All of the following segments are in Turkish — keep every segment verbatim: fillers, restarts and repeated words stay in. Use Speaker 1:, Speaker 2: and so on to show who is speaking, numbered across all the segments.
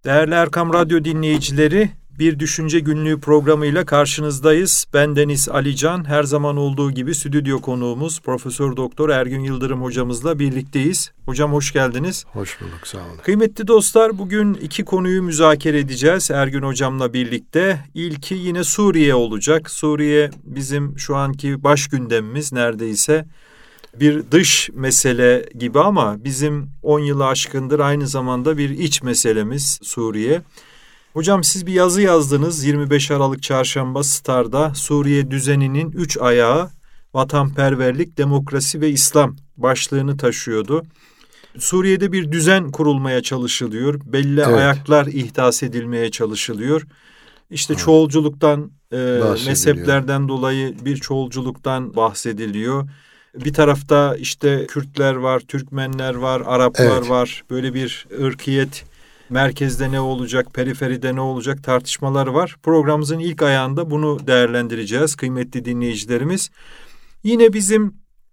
Speaker 1: Değerli Erkam Radyo dinleyicileri, Bir Düşünce Günlüğü programıyla karşınızdayız. Ben Deniz Alican, her zaman olduğu gibi stüdyo konuğumuz Profesör Doktor Ergün Yıldırım hocamızla birlikteyiz. Hocam hoş geldiniz.
Speaker 2: Hoş bulduk, sağ olun.
Speaker 1: Kıymetli dostlar, bugün iki konuyu müzakere edeceğiz Ergün hocamla birlikte. İlki yine Suriye olacak. Suriye bizim şu anki baş gündemimiz neredeyse. Bir dış mesele gibi ama bizim on yılı aşkındır aynı zamanda bir iç meselemiz Suriye. Hocam siz bir yazı yazdınız yirmi beş Aralık Çarşamba Star'da. Suriye düzeninin üç ayağı vatanperverlik, demokrasi ve İslam başlığını taşıyordu. Suriye'de bir düzen kurulmaya çalışılıyor. Belli evet. ayaklar ihdas edilmeye çalışılıyor. İşte evet. çoğulculuktan, e, mezheplerden dolayı bir çoğulculuktan bahsediliyor. Bir tarafta işte Kürtler var, Türkmenler var, Araplar evet. var. Böyle bir ırkiyet, merkezde ne olacak, periferide ne olacak tartışmalar var. Programımızın ilk ayağında bunu değerlendireceğiz kıymetli dinleyicilerimiz. Yine bizim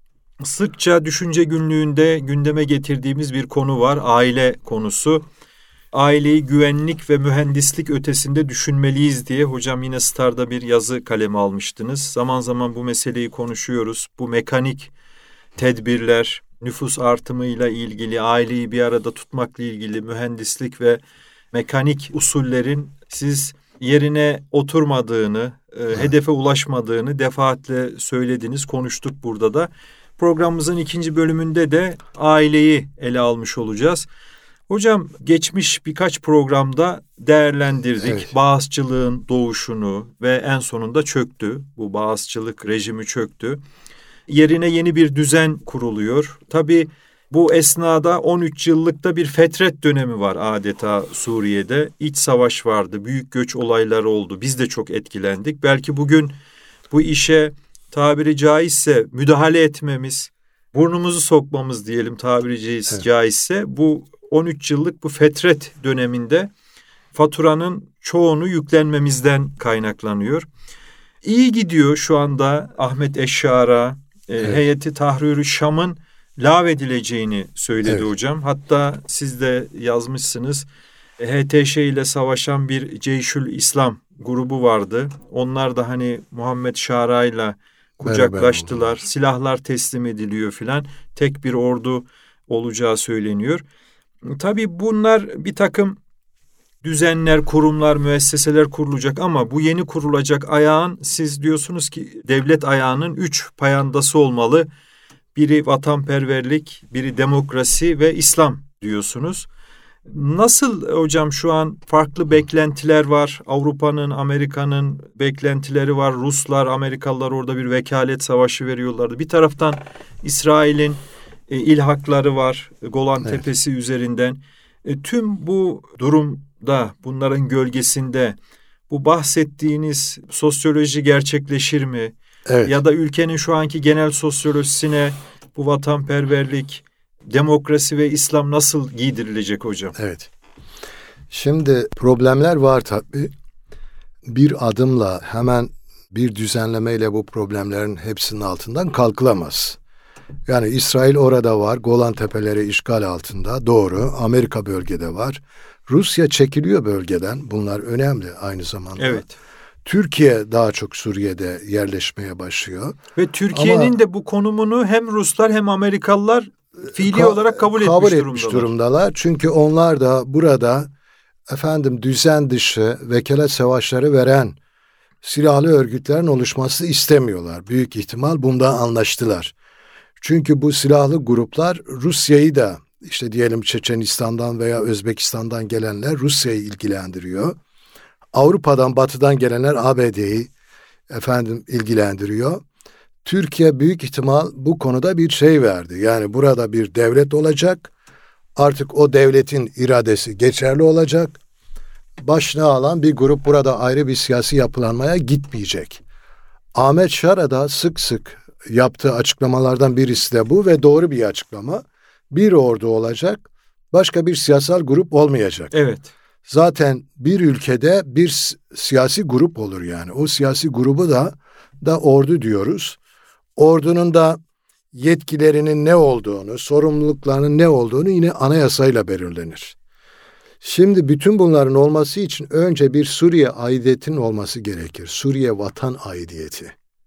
Speaker 1: sıkça düşünce günlüğünde gündeme getirdiğimiz bir konu var, aile konusu. Aileyi güvenlik ve mühendislik ötesinde düşünmeliyiz diye hocam yine Star'da bir yazı kaleme almıştınız. Zaman zaman bu meseleyi konuşuyoruz. Bu mekanik tedbirler, nüfus artımıyla ilgili, aileyi bir arada tutmakla ilgili mühendislik ve mekanik usullerin siz yerine oturmadığını, e, hedefe ulaşmadığını defaatle söylediniz, konuştuk burada da. Programımızın ikinci bölümünde de aileyi ele almış olacağız. Hocam geçmiş birkaç programda değerlendirdik. Evet. Bağızçılığın doğuşunu ve en sonunda çöktü. Bu bağızçılık rejimi çöktü. Yerine yeni bir düzen kuruluyor. Tabii bu esnada on üç yıllıkta bir fetret dönemi var adeta Suriye'de. İç savaş vardı, büyük göç olayları oldu. Biz de çok etkilendik. Belki bugün bu işe tabiri caizse müdahale etmemiz, burnumuzu sokmamız diyelim tabiri caiz, evet. caizse bu on üç yıllık bu fetret döneminde faturanın çoğunu yüklenmemizden kaynaklanıyor. İyi gidiyor şu anda Ahmet Eşşara, e, evet. heyeti Tahrir-i Şam'ın lağvedileceğini söyledi evet. hocam. Hatta siz de yazmışsınız. H T Ş ile savaşan bir Ceyşül İslam grubu vardı. Onlar da hani Muhammed Şara'yla kucaklaştılar. Silahlar teslim ediliyor filan. Tek bir ordu olacağı söyleniyor. Tabii bunlar bir takım düzenler, kurumlar, müesseseler kurulacak ama bu yeni kurulacak ayağın siz diyorsunuz ki devlet ayağının üç payandası olmalı. Biri vatanperverlik, biri demokrasi ve İslam diyorsunuz. Nasıl hocam şu an farklı beklentiler var. Avrupa'nın, Amerika'nın beklentileri var. Ruslar, Amerikalılar orada bir vekalet savaşı veriyorlardı. Bir taraftan İsrail'in e, ilhakları var Golan evet. Tepesi üzerinden. E, tüm bu durumda, bunların gölgesinde bu bahsettiğiniz sosyoloji gerçekleşir mi? Evet. Ya da ülkenin şu anki genel sosyolojisine bu vatanperverlik, demokrasi ve İslam nasıl giydirilecek hocam?
Speaker 2: Evet. Şimdi problemler var tabii. Bir adımla hemen bir düzenlemeyle bu problemlerin hepsinin altından kalkılamaz. Yani İsrail orada var, Golan Tepeleri işgal altında, doğru. Amerika bölgede var. Rusya çekiliyor bölgeden, bunlar önemli aynı zamanda.
Speaker 1: Evet.
Speaker 2: Türkiye daha çok Suriye'de yerleşmeye başlıyor.
Speaker 1: Ve Türkiye'nin Ama, de bu konumunu hem Ruslar hem Amerikalılar fiili ka- olarak kabul,
Speaker 2: kabul
Speaker 1: etmiş,
Speaker 2: etmiş
Speaker 1: durumdalar.
Speaker 2: durumdalar. Çünkü onlar da burada efendim düzen dışı vekalet savaşları veren silahlı örgütlerin oluşması istemiyorlar. Büyük ihtimal bundan anlaştılar. Çünkü bu silahlı gruplar Rusya'yı da işte diyelim Çeçenistan'dan veya Özbekistan'dan gelenler Rusya'yı ilgilendiriyor. Avrupa'dan, Batı'dan gelenler A B D'yi efendim ilgilendiriyor. Türkiye büyük ihtimal bu konuda bir şey verdi. Yani burada bir devlet olacak. Artık o devletin iradesi geçerli olacak. Başına alan bir grup burada ayrı bir siyasi yapılanmaya gitmeyecek. Ahmet Şara da sık sık yaptığı açıklamalardan birisi de bu ve doğru bir açıklama. Bir ordu olacak, başka bir siyasal grup olmayacak.
Speaker 1: Evet.
Speaker 2: Zaten bir ülkede bir siyasi grup olur yani. O siyasi grubu da da ordu diyoruz. Ordunun da yetkilerinin ne olduğunu, sorumluluklarının ne olduğunu yine anayasayla belirlenir. Şimdi bütün bunların olması için önce bir Suriye aidiyetinin olması gerekir. Suriye vatan aidiyeti.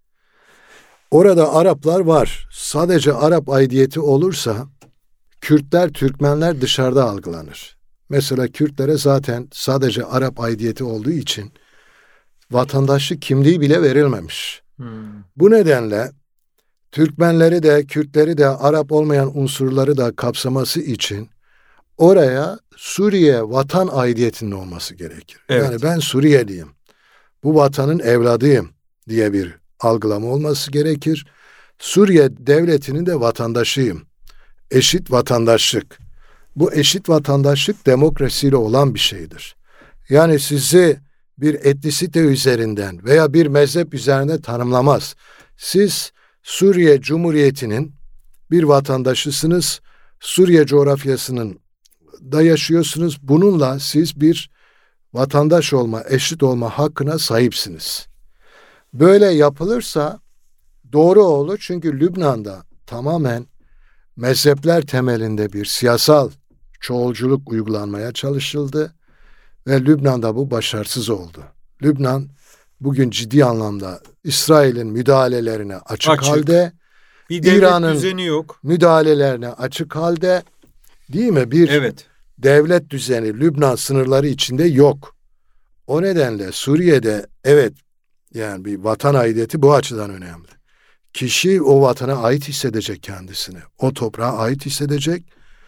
Speaker 2: Orada Araplar var. Sadece Arap aidiyeti olursa Kürtler, Türkmenler dışarıda algılanır. Mesela Kürtlere zaten sadece Arap aidiyeti olduğu için vatandaşlık kimliği bile verilmemiş. Hmm. Bu nedenle Türkmenleri de, Kürtleri de, Arap olmayan unsurları da kapsaması için oraya Suriye vatan aidiyetinin olması gerekir. Evet. Yani ben Suriyeliyim, bu vatanın evladıyım diye bir algılama olması gerekir. Suriye devletinin de vatandaşıyım. Eşit vatandaşlık. Bu eşit vatandaşlık demokrasiyle olan bir şeydir. Yani sizi bir etnisite üzerinden veya bir mezhep üzerinde tanımlamaz. Siz Suriye Cumhuriyeti'nin bir vatandaşısınız. Suriye coğrafyasının da yaşıyorsunuz. Bununla siz bir vatandaş olma, eşit olma hakkına sahipsiniz. Böyle yapılırsa doğru olur. Çünkü Lübnan'da tamamen mezhepler temelinde bir siyasal çoğulculuk uygulanmaya çalışıldı ve Lübnan'da bu başarısız oldu. Lübnan bugün ciddi anlamda İsrail'in müdahalelerine açık, açık. halde, İran'ın müdahalelerine açık halde, değil mi? Bir evet. devlet düzeni Lübnan sınırları içinde yok. O nedenle Suriye'de evet, yani bir vatan aidiyeti bu açıdan önemli. Kişi o vatana ait hissedecek kendisini. O toprağa ait hissedecek.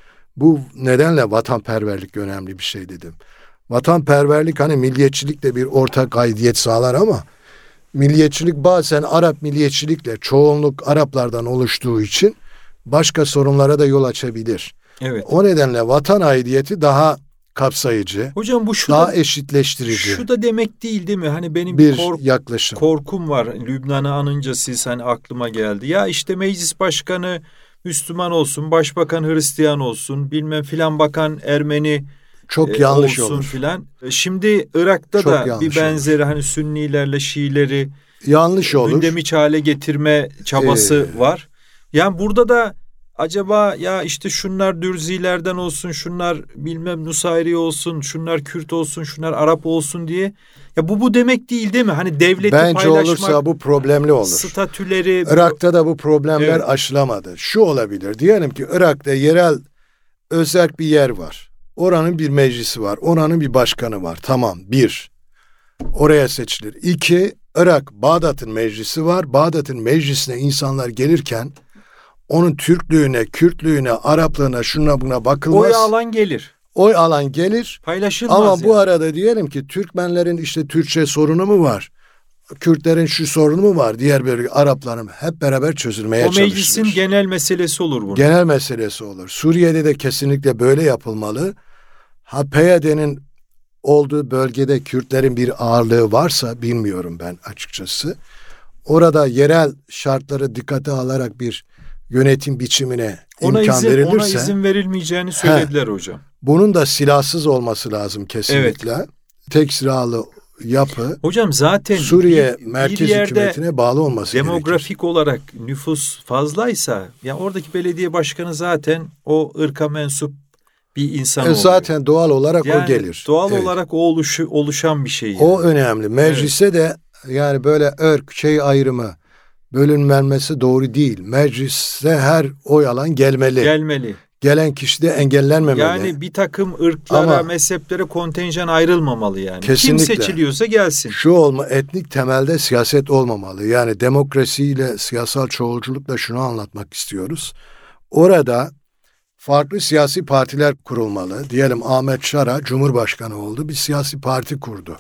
Speaker 2: Bu nedenle vatanperverlik önemli bir şey dedim. Vatanperverlik hani milliyetçilikle bir ortak aidiyet sağlar ama milliyetçilik bazen Arap milliyetçilikle çoğunluk Araplardan oluştuğu için başka sorunlara da yol açabilir. Evet. O nedenle vatan aidiyeti daha kapsayıcı,
Speaker 1: hocam bu şu
Speaker 2: daha
Speaker 1: da,
Speaker 2: eşitleştirici.
Speaker 1: Şu da demek değil değil mi? Hani benim
Speaker 2: bir
Speaker 1: bir kork,
Speaker 2: yaklaşım.
Speaker 1: korkum var. Lübnan'ı anınca siz hani aklıma geldi. Ya işte meclis başkanı Müslüman olsun, başbakan Hristiyan olsun, bilmem filan bakan Ermeni
Speaker 2: çok
Speaker 1: e,
Speaker 2: yanlış
Speaker 1: olsun
Speaker 2: olur.
Speaker 1: filan. Şimdi Irak'ta çok da bir benzeri olur. Hani Sünnilerle Şiileri
Speaker 2: yanlış olur.
Speaker 1: Gündemiç hale getirme çabası ee... var. Yani burada da acaba ya işte şunlar Dürzilerden olsun, şunlar bilmem Nusayri olsun, şunlar Kürt olsun, şunlar Arap olsun diye. Ya bu bu demek değil değil mi? Hani devleti
Speaker 2: bence
Speaker 1: paylaşmak.
Speaker 2: Bence olursa bu problemli olur.
Speaker 1: Statüleri.
Speaker 2: Irak'ta da bu problemler evet. aşılamadı. Şu olabilir. Diyelim ki Irak'ta yerel özel bir yer var. Oranın bir meclisi var. Oranın bir başkanı var. Tamam. Bir. Oraya seçilir. İki. Irak, Bağdat'ın meclisi var. Bağdat'ın meclisine insanlar gelirken onun Türklüğüne, Kürtlüğüne, Araplığına, şuna buna bakılmaz.
Speaker 1: Oy alan gelir.
Speaker 2: Oy alan gelir.
Speaker 1: Paylaşılmaz.
Speaker 2: Ama
Speaker 1: yani.
Speaker 2: bu arada diyelim ki Türkmenlerin işte Türkçe sorunu mu var? Kürtlerin şu sorunu mu var? Diğer bölge Arapların hep beraber çözülmeye çalışılır.
Speaker 1: O meclisin genel meselesi olur bu.
Speaker 2: Genel meselesi olur. Suriye'de de kesinlikle böyle yapılmalı. Ha P Y D'nin olduğu bölgede Kürtlerin bir ağırlığı varsa bilmiyorum ben açıkçası. Orada yerel şartları dikkate alarak bir yönetim biçimine
Speaker 1: ona
Speaker 2: imkan
Speaker 1: izin,
Speaker 2: verilirse.
Speaker 1: Ona izin verilmeyeceğini söylediler he, hocam.
Speaker 2: Bunun da silahsız olması lazım kesinlikle. Evet. Tek silahlı yapı.
Speaker 1: Hocam zaten
Speaker 2: Suriye
Speaker 1: bir,
Speaker 2: merkez
Speaker 1: bir
Speaker 2: hükümetine bağlı olması gerekir.
Speaker 1: Demografik olarak nüfus fazlaysa ya oradaki belediye başkanı zaten o ırka mensup bir insan
Speaker 2: e
Speaker 1: oluyor.
Speaker 2: Zaten doğal olarak
Speaker 1: yani
Speaker 2: o gelir.
Speaker 1: Doğal
Speaker 2: evet.
Speaker 1: olarak o oluşu, oluşan bir şey. Yani.
Speaker 2: O önemli. Meclise evet. de yani böyle ırk şey ayrımı bölünmesi doğru değil. Mecliste her oy alan gelmeli.
Speaker 1: Gelmeli.
Speaker 2: Gelen kişi de engellenmemeli.
Speaker 1: Yani bir takım ırklara, ama mezheplere kontenjan ayrılmamalı yani. Kesinlikle. Kim seçiliyorsa gelsin.
Speaker 2: Şu olma, etnik temelde siyaset olmamalı. Yani demokrasiyle, siyasal çoğulculukla şunu anlatmak istiyoruz. Orada farklı siyasi partiler kurulmalı. Diyelim Ahmet Şara Cumhurbaşkanı oldu. Bir siyasi parti kurdu.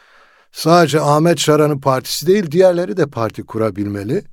Speaker 2: Sadece Ahmet Şara'nın partisi değil, diğerleri de parti kurabilmeli.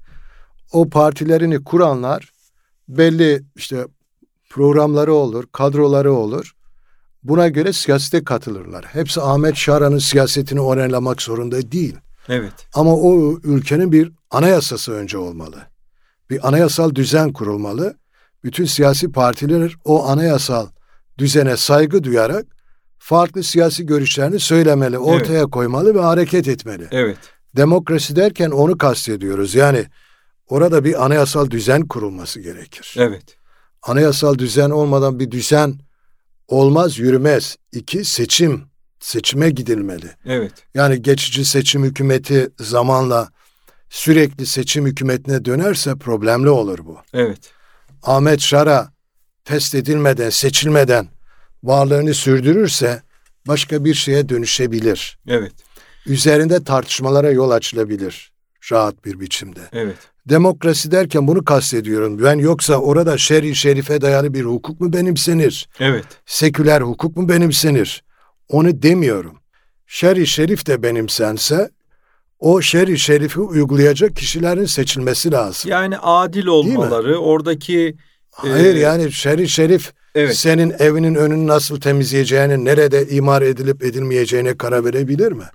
Speaker 2: O partilerini kuranlar belli işte programları olur, kadroları olur. Buna göre siyasete katılırlar. Hepsi Ahmet Şara'nın siyasetini onaylamak zorunda değil.
Speaker 1: Evet.
Speaker 2: Ama o ülkenin bir anayasası önce olmalı. Bir anayasal düzen kurulmalı. Bütün siyasi partiler o anayasal düzene saygı duyarak farklı siyasi görüşlerini söylemeli, ortaya evet. koymalı ve hareket etmeli.
Speaker 1: Evet.
Speaker 2: Demokrasi derken onu kastediyoruz. Yani orada bir anayasal düzen kurulması gerekir.
Speaker 1: Evet.
Speaker 2: Anayasal düzen olmadan bir düzen olmaz, yürümez. İki, seçim. Seçime gidilmeli.
Speaker 1: Evet.
Speaker 2: Yani geçici seçim hükümeti zamanla sürekli seçim hükümetine dönerse problemli olur bu.
Speaker 1: Evet.
Speaker 2: Ahmet Şara test edilmeden, seçilmeden varlığını sürdürürse başka bir şeye dönüşebilir.
Speaker 1: Evet.
Speaker 2: Üzerinde tartışmalara yol açılabilir rahat bir biçimde.
Speaker 1: Evet.
Speaker 2: Demokrasi derken bunu kastediyorum. Ben yoksa orada şer-i şerife dayalı bir hukuk mu benimsenir?
Speaker 1: Evet.
Speaker 2: Seküler hukuk mu benimsenir? Onu demiyorum. Şer-i şerif de benimsense o şer-i şerifi uygulayacak kişilerin seçilmesi lazım.
Speaker 1: Yani adil olmaları, oradaki...
Speaker 2: Hayır
Speaker 1: e,
Speaker 2: yani şer-i şerif
Speaker 1: evet.
Speaker 2: senin evinin önünü nasıl temizleyeceğini, nerede imar edilip edilmeyeceğine karar verebilir mi?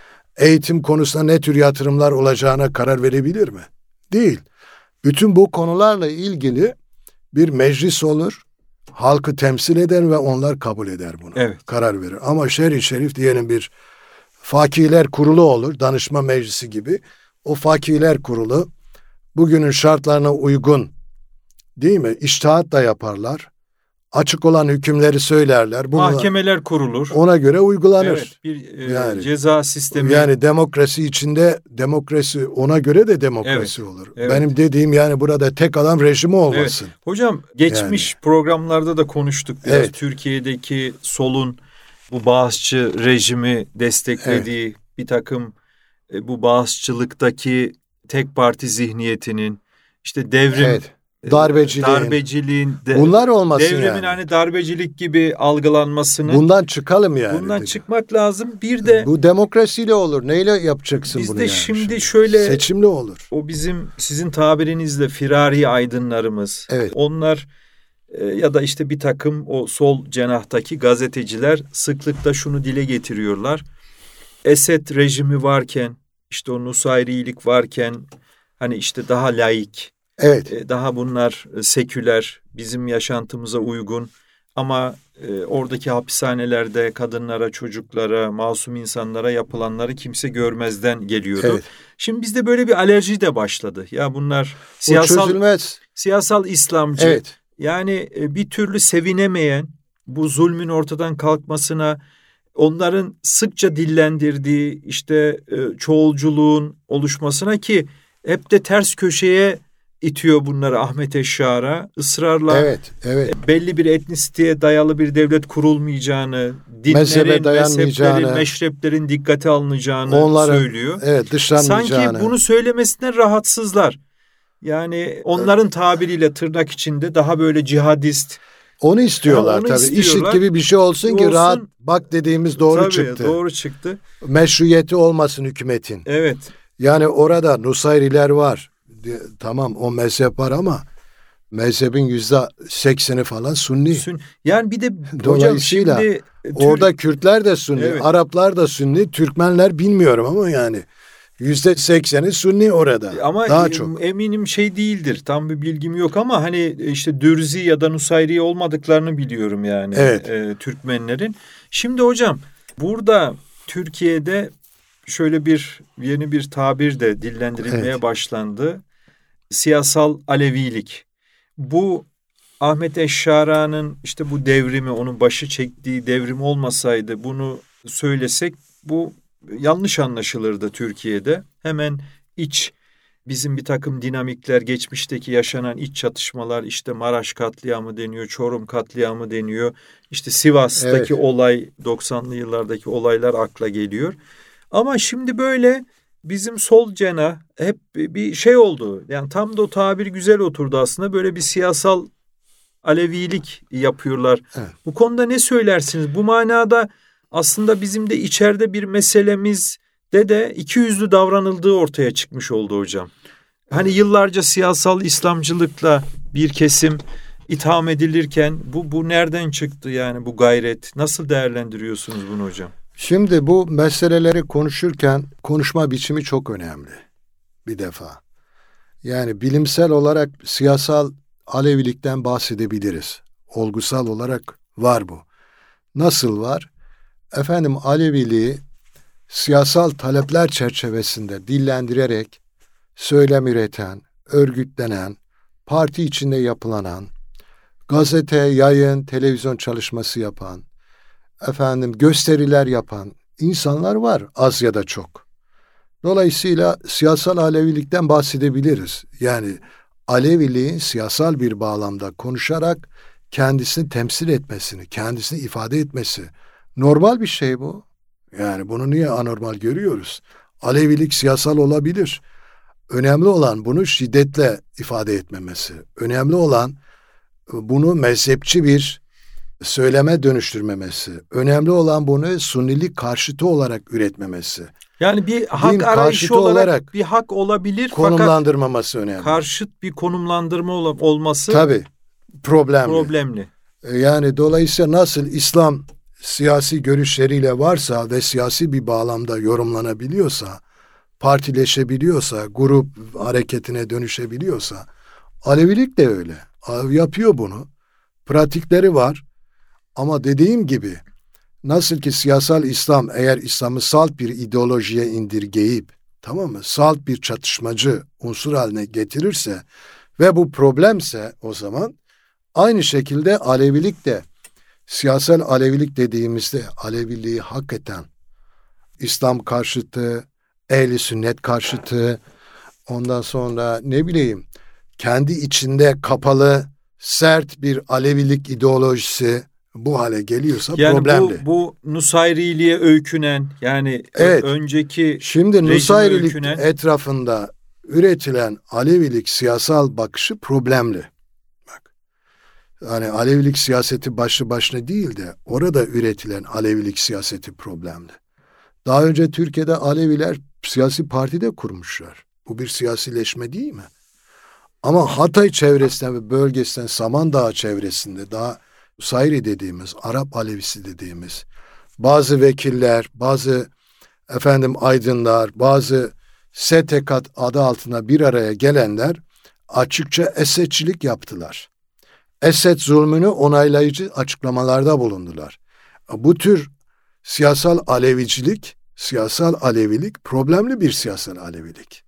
Speaker 2: Eğitim konusunda ne tür yatırımlar olacağına karar verebilir mi? Değil. Bütün bu konularla ilgili bir meclis olur, halkı temsil eder ve onlar kabul eder bunu.
Speaker 1: Evet.
Speaker 2: Karar verir. Ama şer-i şerif diyelim bir fakihler kurulu olur, danışma meclisi gibi. O fakihler kurulu bugünün şartlarına uygun, değil mi? İçtihat da yaparlar. Açık olan hükümleri söylerler. Bunu,
Speaker 1: mahkemeler kurulur.
Speaker 2: Ona göre uygulanır.
Speaker 1: Evet, bir e,
Speaker 2: yani,
Speaker 1: ceza sistemi.
Speaker 2: Yani demokrasi içinde demokrasi, ona göre de demokrasi evet, olur. Evet. Benim dediğim yani burada tek adam rejimi olmasın.
Speaker 1: Evet. Hocam geçmiş yani. programlarda da konuştuk biraz. Evet. Türkiye'deki solun bu bağızçı rejimi desteklediği evet. bir takım e, bu bağızçılıktaki tek parti zihniyetinin işte devrim
Speaker 2: evet. Darbeciliğin.
Speaker 1: Darbeciliğin. De,
Speaker 2: Bunlar olmasın
Speaker 1: devrimin
Speaker 2: yani.
Speaker 1: hani darbecilik gibi algılanmasını.
Speaker 2: Bundan çıkalım yani.
Speaker 1: Bundan dedi. çıkmak lazım. Bir de.
Speaker 2: Bu demokrasiyle olur. Neyle yapacaksın
Speaker 1: biz
Speaker 2: bunu
Speaker 1: de
Speaker 2: yani?
Speaker 1: şimdi
Speaker 2: şimdi
Speaker 1: şöyle.
Speaker 2: Seçimli olur.
Speaker 1: O bizim sizin tabirinizle firari aydınlarımız.
Speaker 2: Evet.
Speaker 1: Onlar e, ya da işte bir takım o sol cenahtaki gazeteciler sıklıkla şunu dile getiriyorlar. Esed rejimi varken, işte o Nusayrilik varken, hani işte daha laik.
Speaker 2: Evet.
Speaker 1: Daha bunlar seküler, bizim yaşantımıza uygun ama e, oradaki hapishanelerde kadınlara, çocuklara, masum insanlara yapılanları kimse görmezden geliyordu. Evet. Şimdi bizde böyle bir alerji de başladı. Ya bunlar siyasal siyasal İslamcı.
Speaker 2: Evet.
Speaker 1: Yani e, bir türlü sevinemeyen, bu zulmün ortadan kalkmasına, onların sıkça dillendirdiği işte e, çoğulculuğun oluşmasına ki hep de ters köşeye itiyor bunları Ahmet Eşşar'a ısrarla
Speaker 2: evet, evet.
Speaker 1: belli bir etnisiteye dayalı bir devlet kurulmayacağını, dinlerin, mezheplerin, meşreplerin dikkate alınacağını Onların, söylüyor.
Speaker 2: Evet, dışlanmayacağını.
Speaker 1: Sanki bunu söylemesinden rahatsızlar. Yani onların tabiriyle tırnak içinde daha böyle cihadist.
Speaker 2: Onu istiyorlar tabii. İşit gibi bir şey olsun, olsun ki rahat bak dediğimiz doğru
Speaker 1: tabii,
Speaker 2: çıktı.
Speaker 1: Doğru çıktı.
Speaker 2: Meşruiyeti olmasın hükümetin.
Speaker 1: Evet.
Speaker 2: Yani orada Nusayriler var. Tamam o mezhep var ama mezhebin yüzde sekseni falan Sunni. Sün,
Speaker 1: yani bir de
Speaker 2: dolayısıyla
Speaker 1: hocam şimdi,
Speaker 2: orada Türk, Kürtler de Sunni, evet. Araplar da Sunni, Türkmenler bilmiyorum ama yani yüzde sekseni Sunni orada.
Speaker 1: Ama
Speaker 2: daha çok.
Speaker 1: Eminim şey değildir. Tam bir bilgim yok ama hani işte Dürzi ya da Nusayri olmadıklarını biliyorum yani
Speaker 2: evet.
Speaker 1: e, Türkmenlerin. Şimdi hocam burada Türkiye'de şöyle bir yeni bir tabir de dillendirilmeye evet. başlandı. Siyasal Alevilik. Bu Ahmet Eşşara'nın işte bu devrimi, onun başı çektiği devrim olmasaydı bunu söylesek bu yanlış anlaşılırdı Türkiye'de. Hemen iç bizim bir takım dinamikler, geçmişteki yaşanan iç çatışmalar, işte Maraş katliamı deniyor, Çorum katliamı deniyor. İşte Sivas'taki evet. olay, doksanlı yıllardaki olaylar akla geliyor. Ama şimdi böyle bizim sol cenah hep bir şey oldu. Yani tam da o tabir güzel oturdu aslında. Böyle bir siyasal Alevilik yapıyorlar. Evet. Bu konuda ne söylersiniz? Bu manada aslında bizim de içeride bir meselemizde de iki yüzlü davranıldığı ortaya çıkmış oldu hocam. Hani evet. yıllarca siyasal İslamcılıkla bir kesim itham edilirken bu bu nereden çıktı yani bu gayret? Nasıl değerlendiriyorsunuz bunu hocam?
Speaker 2: Şimdi bu meseleleri konuşurken konuşma biçimi çok önemli bir defa. Yani bilimsel olarak siyasal Alevilikten bahsedebiliriz. Olgusal olarak var bu. Nasıl var? Efendim Aleviliği siyasal talepler çerçevesinde dillendirerek söylem üreten, örgütlenen, parti içinde yapılanan, gazete, yayın, televizyon çalışması yapan, efendim gösteriler yapan insanlar var, az ya da çok. Dolayısıyla siyasal Alevilikten bahsedebiliriz. Yani Aleviliğin siyasal bir bağlamda konuşarak kendisini temsil etmesini, kendisini ifade etmesi normal bir şey bu. Yani bunu niye anormal görüyoruz? Alevilik siyasal olabilir. Önemli olan bunu şiddetle ifade etmemesi. Önemli olan bunu mezhepçi bir söyleme dönüştürmemesi. Önemli olan bunu Sunnilik karşıtı olarak üretmemesi.
Speaker 1: Yani bir hak arayışı olarak, olarak bir hak olabilir
Speaker 2: konumlandırmaması
Speaker 1: fakat
Speaker 2: önemli.
Speaker 1: Karşıt bir konumlandırma ol- olması
Speaker 2: tabii problemli.
Speaker 1: problemli.
Speaker 2: Yani dolayısıyla nasıl İslam siyasi görüşleriyle varsa ve siyasi bir bağlamda yorumlanabiliyorsa, partileşebiliyorsa, grup hareketine dönüşebiliyorsa, Alevilik de öyle. Yapıyor bunu. Pratikleri var. Ama dediğim gibi nasıl ki siyasal İslam eğer İslam'ı salt bir ideolojiye indirgeyip, tamam mı, salt bir çatışmacı unsur haline getirirse ve bu problemse o zaman aynı şekilde Alevilik de siyasal Alevilik dediğimizde Aleviliği hak eden İslam karşıtı, ehl-i sünnet karşıtı, ondan sonra ne bileyim kendi içinde kapalı, sert bir Alevilik ideolojisi bu hale geliyorsa
Speaker 1: yani
Speaker 2: problemli.
Speaker 1: Yani bu, bu Nusayriliğe öykünen, yani
Speaker 2: evet,
Speaker 1: önceki
Speaker 2: şimdi Nusayrilik
Speaker 1: öykünen...
Speaker 2: etrafında üretilen Alevilik siyasal bakışı problemli. Bak, yani Alevilik siyaseti başlı başına değil de orada üretilen Alevilik siyaseti problemli. Daha önce Türkiye'de Aleviler siyasi parti de kurmuşlar. Bu bir siyasileşme değil mi? Ama Hatay çevresinden ve bölgesinden Samandağ çevresinde daha Sayri dediğimiz, Arap Alevisi dediğimiz bazı vekiller, bazı efendim aydınlar, bazı setekat adı altına bir araya gelenler açıkça Esedçilik yaptılar. Esed zulmünü onaylayıcı açıklamalarda bulundular. Bu tür siyasal Alevicilik, siyasal Alevilik problemli bir siyasal Alevilik.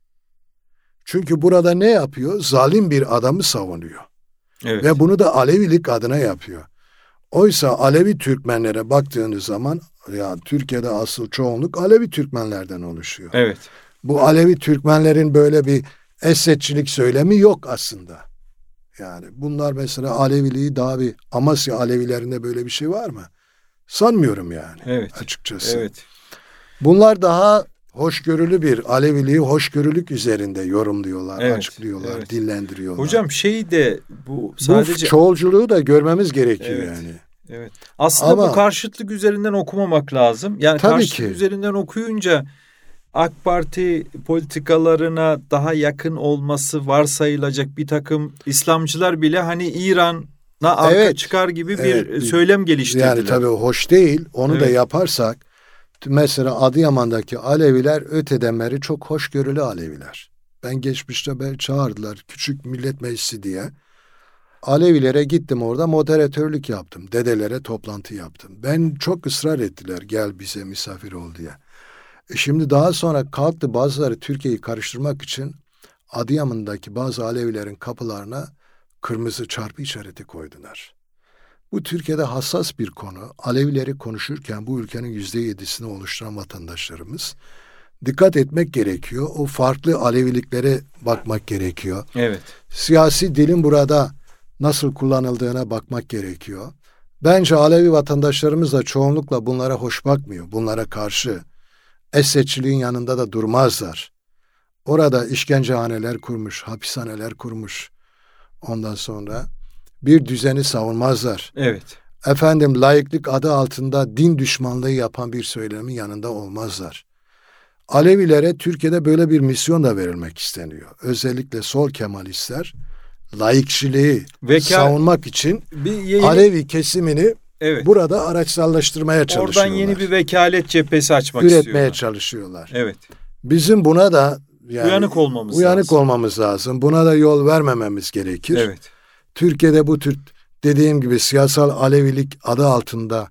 Speaker 2: Çünkü burada ne yapıyor? Zalim bir adamı savunuyor.
Speaker 1: Evet.
Speaker 2: Ve bunu da Alevilik adına yapıyor. Oysa Alevi Türkmenlere baktığınız zaman ya Türkiye'de asıl çoğunluk Alevi Türkmenlerden oluşuyor.
Speaker 1: Evet.
Speaker 2: Bu Alevi Türkmenlerin böyle bir Esedçilik söylemi yok aslında. Yani bunlar mesela Aleviliği daha bir Amasya Alevilerinde böyle bir şey var mı? Sanmıyorum yani.
Speaker 1: Evet.
Speaker 2: Açıkçası.
Speaker 1: Evet.
Speaker 2: Bunlar daha hoşgörülü bir Aleviliği hoşgörülük üzerinde yorumluyorlar, evet, açıklıyorlar, evet, dillendiriyorlar.
Speaker 1: Hocam şey de bu sadece...
Speaker 2: Bu çoğulculuğu da görmemiz gerekiyor, evet, yani.
Speaker 1: Evet. Aslında Ama, bu karşıtlık üzerinden okumamak lazım. Yani karşıtlık ki. üzerinden okuyunca AK Parti politikalarına daha yakın olması varsayılacak bir takım İslamcılar bile hani İran'a arka evet, çıkar gibi bir evet, söylem geliştirdiler.
Speaker 2: Yani tabii hoş değil. Onu evet. da yaparsak mesela Adıyaman'daki Aleviler öteden beri çok hoşgörülü Aleviler. Ben geçmişte beni çağırdılar küçük millet meclisi diye. Alevilere gittim, orada moderatörlük yaptım. Dedelere toplantı yaptım. Ben çok ısrar ettiler gel bize misafir ol diye. E şimdi daha sonra kalktı bazıları Türkiye'yi karıştırmak için Adıyaman'daki bazı Alevilerin kapılarına kırmızı çarpı işareti koydular. Bu Türkiye'de hassas bir konu. Alevileri konuşurken bu ülkenin yüzde yedisini oluşturan vatandaşlarımız dikkat etmek gerekiyor. O farklı Aleviliklere bakmak gerekiyor.
Speaker 1: Evet.
Speaker 2: Siyasi dilin burada nasıl kullanıldığına bakmak gerekiyor. Bence Alevi vatandaşlarımız da çoğunlukla bunlara hoş bakmıyor. Bunlara karşı Esedçiliğin yanında da durmazlar. Orada işkencehaneler kurmuş, hapishaneler kurmuş. Ondan sonra bir düzeni savunmazlar.
Speaker 1: Evet.
Speaker 2: Efendim laiklik adı altında din düşmanlığı yapan bir söylemin yanında olmazlar. Alevilere Türkiye'de böyle bir misyon da verilmek isteniyor. Özellikle sol Kemalistler laikçiliği Veka... savunmak için yeni... Alevi kesimini evet. burada araçsallaştırmaya çalışıyorlar.
Speaker 1: Oradan yeni bir vekalet cephesi açmak
Speaker 2: Üretmeye
Speaker 1: istiyorlar.
Speaker 2: Üretmeye çalışıyorlar.
Speaker 1: Evet.
Speaker 2: Bizim buna da yani,
Speaker 1: uyanık olmamız
Speaker 2: uyanık
Speaker 1: lazım.
Speaker 2: olmamız lazım. Buna da yol vermememiz gerekir.
Speaker 1: Evet.
Speaker 2: Türkiye'de bu tür dediğim gibi siyasal Alevilik adı altında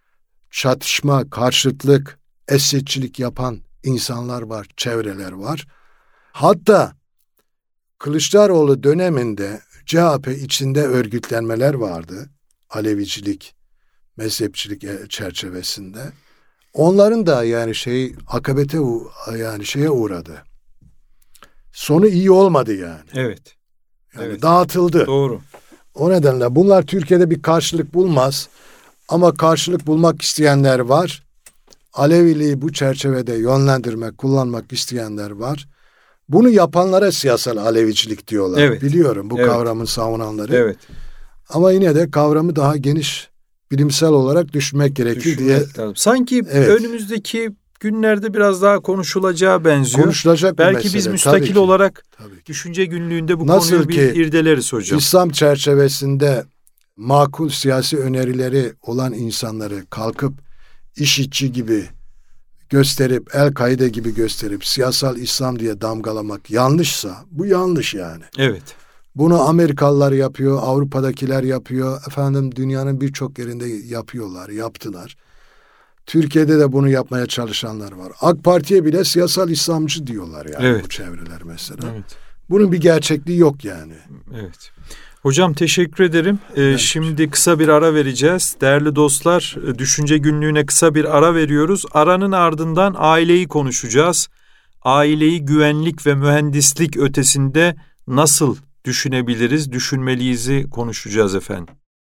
Speaker 2: çatışma, karşıtlık, Esedçilik yapan insanlar var, çevreler var. Hatta Kılıçdaroğlu döneminde C H P içinde örgütlenmeler vardı. Alevicilik, mezhepçilik çerçevesinde. Onların da yani şey akabete yani şeye uğradı. Sonu iyi olmadı yani.
Speaker 1: Evet.
Speaker 2: Yani
Speaker 1: evet.
Speaker 2: dağıtıldı.
Speaker 1: Doğru.
Speaker 2: O nedenle bunlar Türkiye'de bir karşılık bulmaz. Ama karşılık bulmak isteyenler var. Aleviliği bu çerçevede yönlendirmek, kullanmak isteyenler var. Bunu yapanlara siyasal Alevicilik diyorlar.
Speaker 1: Evet.
Speaker 2: Biliyorum bu
Speaker 1: evet.
Speaker 2: kavramın savunanları.
Speaker 1: Evet.
Speaker 2: Ama yine de kavramı daha geniş bilimsel olarak düşünmek gerekir
Speaker 1: Düşünmek
Speaker 2: diye.
Speaker 1: lazım. Sanki evet. önümüzdeki günlerde biraz daha konuşulacağı benziyor.
Speaker 2: Konuşulacak
Speaker 1: Belki
Speaker 2: bir mesele.
Speaker 1: biz müstakil
Speaker 2: Tabii
Speaker 1: olarak
Speaker 2: Tabii ki.
Speaker 1: düşünce günlüğünde bu
Speaker 2: Nasıl
Speaker 1: konuyu
Speaker 2: ki
Speaker 1: bir irdeleriz hocam.
Speaker 2: İslam çerçevesinde makul siyasi önerileri olan insanları kalkıp IŞİD'ci gibi gösterip, El-Kaide gibi gösterip siyasal İslam diye damgalamak yanlışsa bu yanlış yani.
Speaker 1: Evet.
Speaker 2: Bunu Amerikalılar yapıyor, Avrupa'dakiler yapıyor, efendim dünyanın birçok yerinde yapıyorlar, yaptılar. Türkiye'de de bunu yapmaya çalışanlar var. AK Parti'ye bile siyasal İslamcı diyorlar yani evet. bu çevreler mesela. Evet. Bunun bir gerçekliği yok yani.
Speaker 1: Evet. Hocam teşekkür ederim. Ee, şimdi kısa bir ara vereceğiz. Değerli dostlar, Düşünce Günlüğü'ne kısa bir ara veriyoruz. Aranın ardından aileyi konuşacağız. Aileyi güvenlik ve mühendislik ötesinde nasıl düşünebiliriz, düşünmeliyiz'i konuşacağız efendim.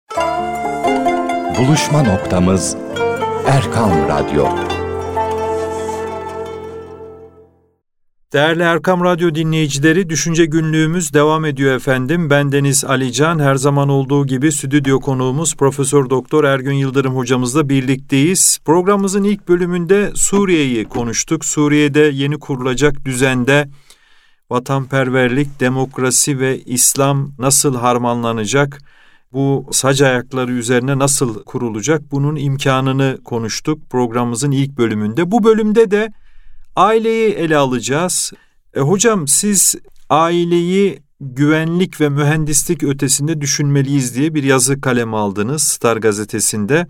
Speaker 3: Buluşma noktamız Erkam Radyo.
Speaker 1: Değerli Erkam Radyo dinleyicileri, Düşünce Günlüğümüz devam ediyor efendim. Bendeniz Ali Can, her zaman olduğu gibi stüdyo konuğumuz Profesör Doktor Ergün Yıldırım hocamızla birlikteyiz. Programımızın ilk bölümünde Suriye'yi konuştuk. Suriye'de yeni kurulacak düzende vatanperverlik, demokrasi ve İslam nasıl harmanlanacak? Bu sac ayakları üzerine nasıl kurulacak? Bunun imkanını konuştuk programımızın ilk bölümünde. Bu bölümde de aileyi ele alacağız. E, hocam siz aileyi güvenlik ve mühendislik ötesinde düşünmeliyiz diye bir yazı kaleme aldınız Star gazetesinde.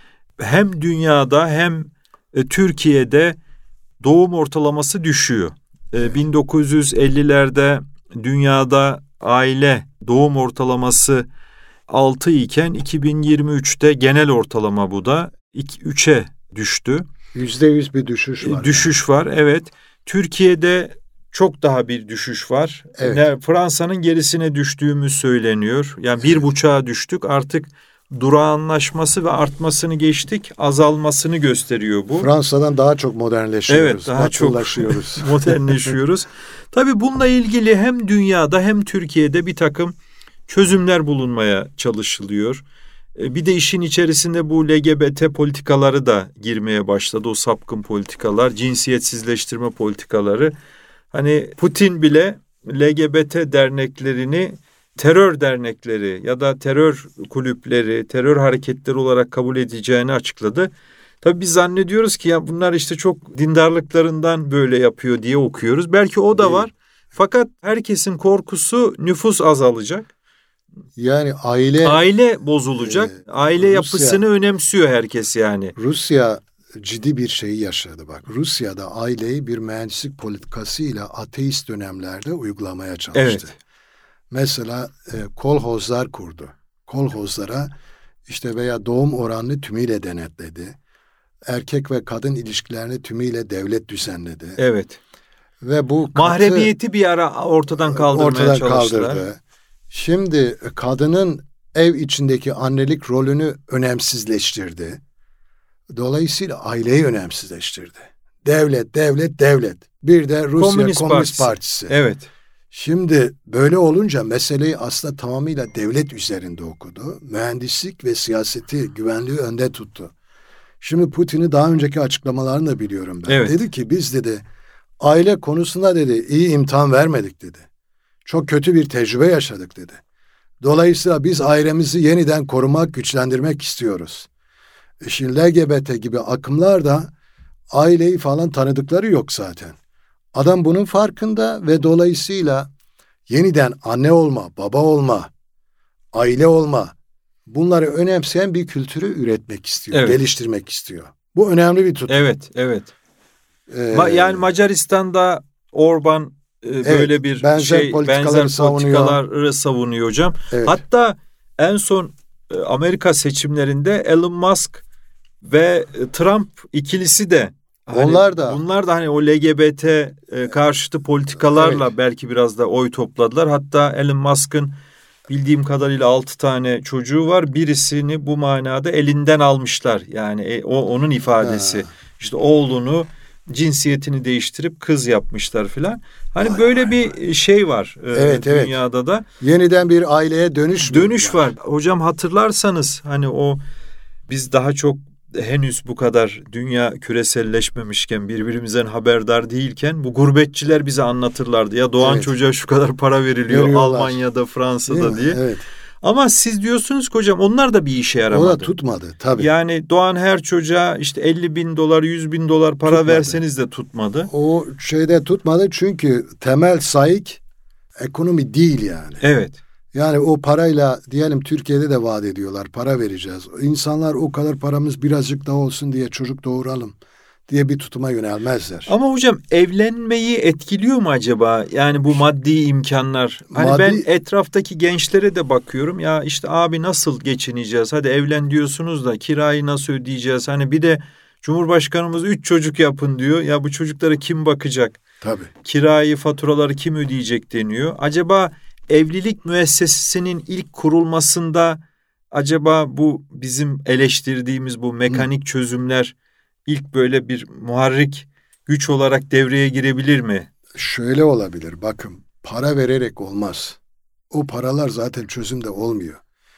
Speaker 1: Hem dünyada hem e, Türkiye'de doğum ortalaması düşüyor. E, bin dokuz yüz ellilerde dünyada aile doğum ortalaması altı iken iki bin yirmi üçte genel ortalama bu da üçe düştü.
Speaker 2: Yüzde yüz bir düşüş var.
Speaker 1: Düşüş yani. var, evet. Türkiye'de çok daha bir düşüş var. Evet. Fransa'nın gerisine düştüğümüz söyleniyor. Yani evet. bir buçuğa düştük. Artık durağanlaşması ve artmasını geçtik. Azalmasını gösteriyor bu.
Speaker 2: Fransa'dan daha çok modernleşiyoruz.
Speaker 1: Evet, daha çok modernleşiyoruz. Tabii bununla ilgili hem dünyada hem Türkiye'de bir takım çözümler bulunmaya çalışılıyor. Bir de işin içerisinde bu L G B T politikaları da girmeye başladı. O sapkın politikalar, cinsiyetsizleştirme politikaları. Hani Putin bile L G B T derneklerini terör dernekleri ya da terör kulüpleri, terör hareketleri olarak kabul edeceğini açıkladı. Tabii biz zannediyoruz ki ya bunlar işte çok dindarlıklarından böyle yapıyor diye okuyoruz. Belki o da var. Fakat herkesin korkusu nüfus azalacak.
Speaker 2: Yani aile
Speaker 1: aile bozulacak. E, aile Rusya, yapısını önemsiyor herkes yani.
Speaker 2: Rusya ciddi bir şeyi yaşadı bak. Rusya'da aileyi bir mühendislik politikasıyla ateist dönemlerde uygulamaya çalıştı. Evet. Mesela e, kolhozlar kurdu. Kolhozlara işte veya doğum oranını tümüyle denetledi. Erkek ve kadın ilişkilerini tümüyle devlet düzenledi.
Speaker 1: Evet.
Speaker 2: Ve bu katı,
Speaker 1: mahremiyeti bir ara ortadan kaldırmaya ortadan çalıştılar. Kaldırdı.
Speaker 2: Şimdi kadının ev içindeki annelik rolünü önemsizleştirdi. Dolayısıyla aileyi önemsizleştirdi. Devlet, devlet, devlet. Bir de Rusya Komünist, Komünist Partisi. Partisi.
Speaker 1: Evet.
Speaker 2: Şimdi böyle olunca meseleyi aslında tamamıyla devlet üzerinde okudu. Mühendislik ve siyaseti, güvenliği önde tuttu. Şimdi Putin'i daha önceki açıklamalarını da biliyorum ben. Evet. Dedi ki biz dedi aile konusunda dedi iyi imtihan vermedik dedi. Çok kötü bir tecrübe yaşadık dedi. Dolayısıyla biz ailemizi yeniden korumak, güçlendirmek istiyoruz. E şimdi L G B T gibi akımlar da aileyi falan tanıdıkları yok zaten. Adam bunun farkında ve dolayısıyla yeniden anne olma, baba olma, aile olma, bunları önemseyen bir kültürü üretmek istiyor, evet. geliştirmek istiyor. Bu önemli bir tutum.
Speaker 1: Evet, evet. Ee, Ma- yani Macaristan'da Orban e, evet, böyle bir
Speaker 2: benzer
Speaker 1: şey
Speaker 2: politikaları
Speaker 1: benzer
Speaker 2: savunuyor.
Speaker 1: politikaları savunuyor hocam.
Speaker 2: Evet.
Speaker 1: Hatta en son e, Amerika seçimlerinde Elon Musk ve e, Trump ikilisi de hani
Speaker 2: onlar da
Speaker 1: bunlar da hani o L G B T e, karşıtı politikalarla
Speaker 2: evet,
Speaker 1: belki biraz da oy topladılar. Hatta Elon Musk'ın bildiğim kadarıyla altı tane çocuğu var. Birisini bu manada elinden almışlar. Yani e, o onun ifadesi.
Speaker 2: Ha.
Speaker 1: İşte oğlunu cinsiyetini değiştirip kız yapmışlar filan. Hani
Speaker 2: Vay
Speaker 1: böyle
Speaker 2: vay
Speaker 1: bir şey var e,
Speaker 2: Evet, evet.
Speaker 1: dünyada da.
Speaker 2: Yeniden bir aileye dönüş
Speaker 1: Dönüş
Speaker 2: var.
Speaker 1: var. Hocam hatırlarsanız hani o biz daha çok henüz bu kadar dünya küreselleşmemişken, birbirimizden haberdar değilken bu gurbetçiler bize anlatırlardı. Ya doğan
Speaker 2: Evet.
Speaker 1: çocuğa şu kadar para veriliyor
Speaker 2: Veriyorlar.
Speaker 1: Almanya'da,
Speaker 2: Değil
Speaker 1: Fransa'da
Speaker 2: mi?
Speaker 1: diye.
Speaker 2: Evet.
Speaker 1: Ama siz diyorsunuz ki hocam onlar da bir işe yaramadı.
Speaker 2: O da tutmadı tabii.
Speaker 1: Yani doğan her çocuğa işte elli bin dolar, yüz bin dolar para
Speaker 2: Tutmadı.
Speaker 1: verseniz de tutmadı.
Speaker 2: O şeyde tutmadı çünkü temel sayık ekonomi değil yani.
Speaker 1: Evet.
Speaker 2: Yani o parayla diyelim Türkiye'de de vaat ediyorlar, para vereceğiz. İnsanlar o kadar paramız birazcık daha olsun diye çocuk doğuralım diye bir tutuma yönelmezler.
Speaker 1: Ama hocam evlenmeyi etkiliyor mu acaba? Yani bu maddi imkanlar. Hani
Speaker 2: Maddi-
Speaker 1: ben etraftaki gençlere de bakıyorum. Ya işte abi nasıl geçineceğiz? Hadi evlen diyorsunuz da kirayı nasıl ödeyeceğiz? Hani bir de Cumhurbaşkanımız üç çocuk yapın diyor. Ya bu çocuklara kim bakacak?
Speaker 2: Tabii.
Speaker 1: Kirayı, faturaları kim ödeyecek deniyor. Acaba evlilik müessesesinin ilk kurulmasında acaba bu bizim eleştirdiğimiz bu mekanik çözümler ilk böyle bir muharrik güç olarak devreye girebilir mi?
Speaker 2: Şöyle olabilir, bakın para vererek olmaz. O paralar zaten çözümde olmuyor.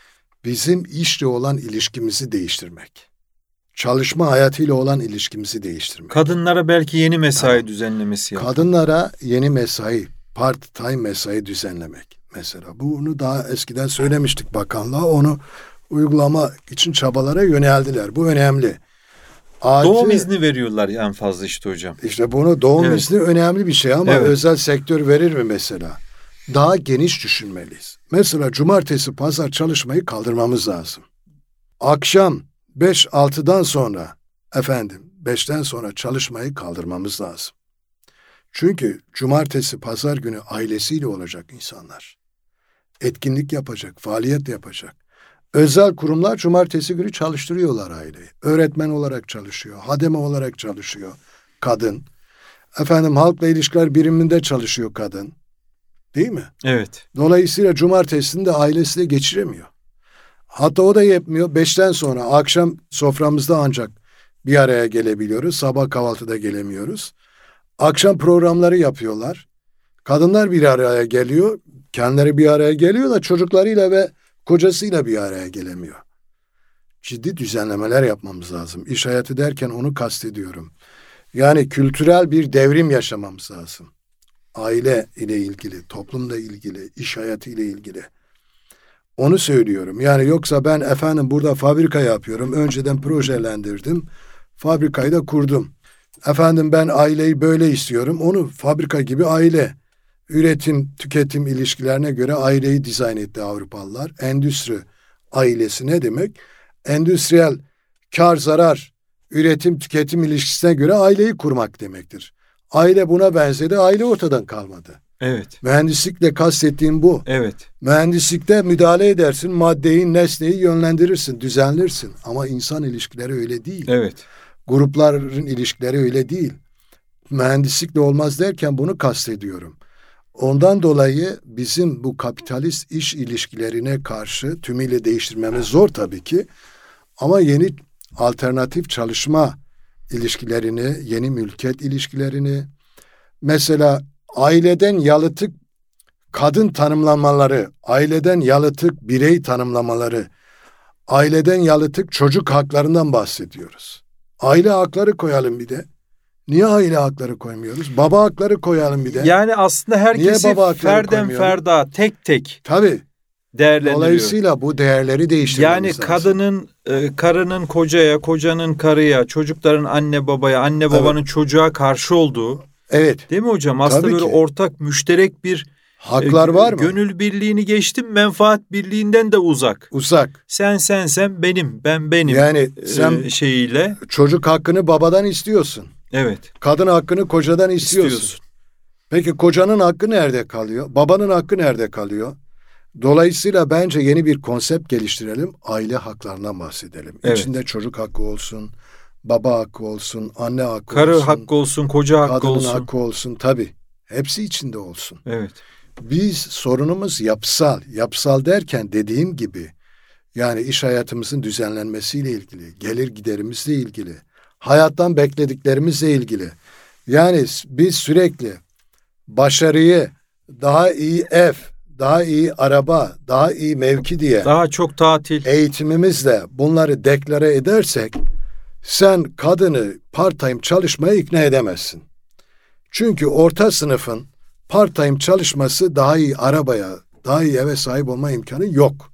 Speaker 2: Bizim işle olan ilişkimizi değiştirmek. Çalışma hayatıyla olan ilişkimizi değiştirmek.
Speaker 1: Kadınlara belki yeni mesai
Speaker 2: Tamam.
Speaker 1: düzenlemesi yapmak.
Speaker 2: Kadınlara yeni mesai, part time mesai düzenlemek mesela. Bunu daha eskiden söylemiştik bakanlığa. Onu uygulama için çabalara yöneldiler. Bu önemli. Artı,
Speaker 1: Doğum izni veriyorlar en fazla işte hocam.
Speaker 2: İşte bunu doğum
Speaker 1: Evet.
Speaker 2: izni önemli bir şey ama
Speaker 1: Evet.
Speaker 2: özel sektör verir mi mesela? Daha geniş düşünmeliyiz. Mesela cumartesi, pazar çalışmayı kaldırmamız lazım. Akşam beş altıdan sonra efendim beşten sonra çalışmayı kaldırmamız lazım. Çünkü cumartesi, pazar günü ailesiyle olacak insanlar. Etkinlik yapacak, faaliyet yapacak. Özel kurumlar cumartesi günü çalıştırıyorlar aileyi. Öğretmen olarak çalışıyor, hademe olarak çalışıyor kadın. Efendim halkla ilişkiler biriminde çalışıyor kadın. Değil mi?
Speaker 1: Evet.
Speaker 2: Dolayısıyla cumartesini de ailesiyle geçiremiyor. Hatta o da yetmiyor. Beşten sonra akşam soframızda ancak bir araya gelebiliyoruz. Sabah kahvaltıda gelemiyoruz. Akşam programları yapıyorlar. Kadınlar bir araya geliyor. Kendileri bir araya geliyor da çocuklarıyla ve kocasıyla bir araya gelemiyor. Ciddi düzenlemeler yapmamız lazım. İş hayatı derken onu kastediyorum. Yani kültürel bir devrim yaşamamız lazım. Aile ile ilgili, toplumla ilgili, iş hayatı ile ilgili. Onu söylüyorum. Yani yoksa ben efendim burada fabrika yapıyorum. Önceden projelendirdim. Fabrikayı da kurdum. Efendim ben aileyi böyle istiyorum. Onu fabrika gibi aile. Üretim, tüketim ilişkilerine göre aileyi dizayn etti Avrupalılar. Endüstri ailesi ne demek? Endüstriyel kar zarar, üretim tüketim ilişkisine göre aileyi kurmak demektir. Aile buna benzedi, aile ortadan kalmadı.
Speaker 1: Evet.
Speaker 2: Mühendislikle kastettiğim bu.
Speaker 1: Evet.
Speaker 2: Mühendislikte müdahale edersin, maddeyi, nesneyi yönlendirirsin, düzenlersin. Ama insan ilişkileri öyle değil.
Speaker 1: Evet.
Speaker 2: Grupların ilişkileri öyle değil. Mühendislikle olmaz derken bunu kastediyorum. Ondan dolayı bizim bu kapitalist iş ilişkilerine karşı tümüyle değiştirmemiz zor tabii ki. Ama yeni alternatif çalışma ilişkilerini, yeni mülkiyet ilişkilerini, mesela aileden yalıtık kadın tanımlamaları, aileden yalıtık birey tanımlamaları, aileden yalıtık çocuk haklarından bahsediyoruz. Aile hakları koyalım bir de. Niye aile hakları koymuyoruz? Baba hakları koyalım bir de.
Speaker 1: Yani aslında herkesi
Speaker 2: Niye baba hakları
Speaker 1: ferden
Speaker 2: koymuyorum?
Speaker 1: ferda tek tek
Speaker 2: Tabii.
Speaker 1: değerlendiriyor.
Speaker 2: Dolayısıyla bu değerleri değiştirmemiz
Speaker 1: Yani
Speaker 2: lazım.
Speaker 1: kadının, e, karının kocaya, kocanın karıya, çocukların anne babaya, anne babanın
Speaker 2: Evet.
Speaker 1: çocuğa karşı olduğu,
Speaker 2: Evet.
Speaker 1: değil mi hocam? Aslında
Speaker 2: Tabii
Speaker 1: böyle
Speaker 2: ki.
Speaker 1: ortak, müşterek bir
Speaker 2: Haklar
Speaker 1: e,
Speaker 2: var mı?
Speaker 1: gönül birliğini geçtim, menfaat birliğinden de uzak.
Speaker 2: Uzak.
Speaker 1: Sen sen sen benim, ben benim
Speaker 2: Yani
Speaker 1: e,
Speaker 2: sen
Speaker 1: şeyiyle.
Speaker 2: çocuk hakkını babadan istiyorsun.
Speaker 1: Evet.
Speaker 2: Kadın hakkını kocadan istiyorsun.
Speaker 1: İstiyorsun.
Speaker 2: Peki kocanın hakkı nerede kalıyor? Babanın hakkı nerede kalıyor? Dolayısıyla bence yeni bir konsept geliştirelim. Aile haklarından bahsedelim.
Speaker 1: Evet.
Speaker 2: İçinde çocuk hakkı olsun, baba hakkı olsun, anne hakkı
Speaker 1: Karı
Speaker 2: olsun.
Speaker 1: hakkı olsun, koca hakkı
Speaker 2: kadının
Speaker 1: olsun.
Speaker 2: hakkı olsun. Tabii. Hepsi içinde olsun.
Speaker 1: Evet.
Speaker 2: Biz sorunumuz yapısal. Yapısal derken dediğim gibi yani iş hayatımızın düzenlenmesiyle ilgili, gelir giderimizle ilgili, hayattan beklediklerimizle ilgili. Yani biz sürekli başarıyı, daha iyi ev, daha iyi araba, daha iyi mevki diye
Speaker 1: Daha çok tatil.
Speaker 2: eğitimimizle bunları deklare edersek sen kadını part-time çalışmaya ikna edemezsin. Çünkü orta sınıfın part-time çalışması daha iyi arabaya, daha iyi eve sahip olma imkanı yok.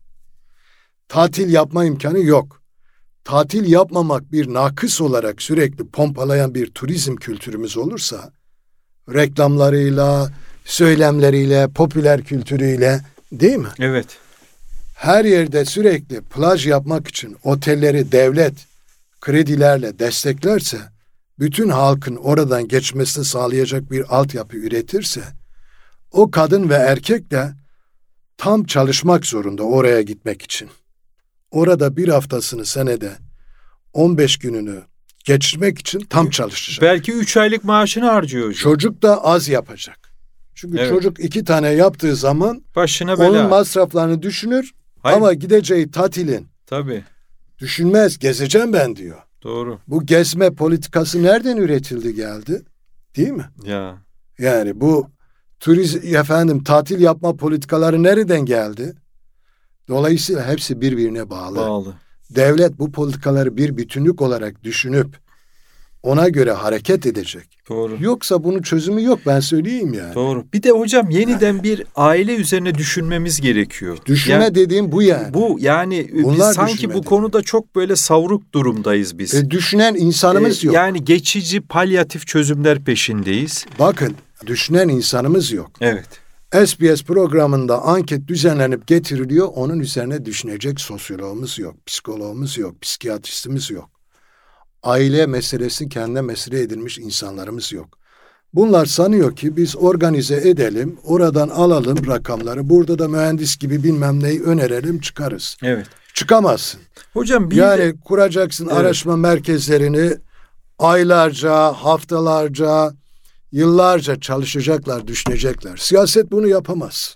Speaker 2: Tatil yapma imkanı yok. Tatil yapmamak bir nakıs olarak sürekli pompalayan bir turizm kültürümüz olursa, reklamlarıyla, söylemleriyle, popüler kültürüyle, değil mi?
Speaker 1: Evet.
Speaker 2: Her yerde sürekli plaj yapmak için otelleri devlet kredilerle desteklerse, bütün halkın oradan geçmesini sağlayacak bir altyapı üretirse, o kadın ve erkek de tam çalışmak zorunda oraya gitmek için. Orada bir haftasını senede on beş gününü geçirmek için tam çalışacak.
Speaker 1: Belki üç aylık maaşını harcıyor hocam.
Speaker 2: Çocuk da az yapacak. Çünkü
Speaker 1: Evet.
Speaker 2: çocuk iki tane yaptığı zaman
Speaker 1: Başına bela.
Speaker 2: onun masraflarını düşünür.
Speaker 1: Hayır.
Speaker 2: Ama gideceği tatilin
Speaker 1: Tabii.
Speaker 2: düşünmez, gezeceğim ben diyor.
Speaker 1: Doğru.
Speaker 2: Bu gezme politikası nereden üretildi geldi? Değil mi?
Speaker 1: Ya.
Speaker 2: Yani bu turizm efendim tatil yapma politikaları nereden geldi? Dolayısıyla hepsi birbirine bağlı.
Speaker 1: Bağlı.
Speaker 2: Devlet bu politikaları bir bütünlük olarak düşünüp ona göre hareket edecek.
Speaker 1: Doğru.
Speaker 2: Yoksa bunun çözümü yok, ben söyleyeyim yani.
Speaker 1: Doğru. Bir de hocam yeniden bir aile üzerine düşünmemiz gerekiyor.
Speaker 2: Düşünme
Speaker 1: Yani
Speaker 2: dediğim bu yani.
Speaker 1: bu yani
Speaker 2: Bunlar
Speaker 1: biz sanki
Speaker 2: düşünme
Speaker 1: bu
Speaker 2: dediğim.
Speaker 1: konuda çok böyle savruk durumdayız biz.
Speaker 2: E, düşünen insanımız
Speaker 1: Ee,
Speaker 2: yok.
Speaker 1: Yani geçici palyatif çözümler peşindeyiz.
Speaker 2: Bakın, düşünen insanımız yok.
Speaker 1: Evet.
Speaker 2: S B S programında anket düzenlenip getiriliyor. Onun üzerine düşünecek sosyologumuz yok, psikologumuz yok, psikiyatristimiz yok. Aile meselesi kendine mesele edilmiş insanlarımız yok. Bunlar sanıyor ki biz organize edelim, oradan alalım rakamları, burada da mühendis gibi bilmem neyi önerelim, çıkarız.
Speaker 1: Evet.
Speaker 2: Çıkamazsın.
Speaker 1: Hocam bir
Speaker 2: Yani
Speaker 1: de
Speaker 2: kuracaksın
Speaker 1: Evet.
Speaker 2: araştırma merkezlerini, aylarca, haftalarca, yıllarca çalışacaklar, düşünecekler. Siyaset bunu yapamaz.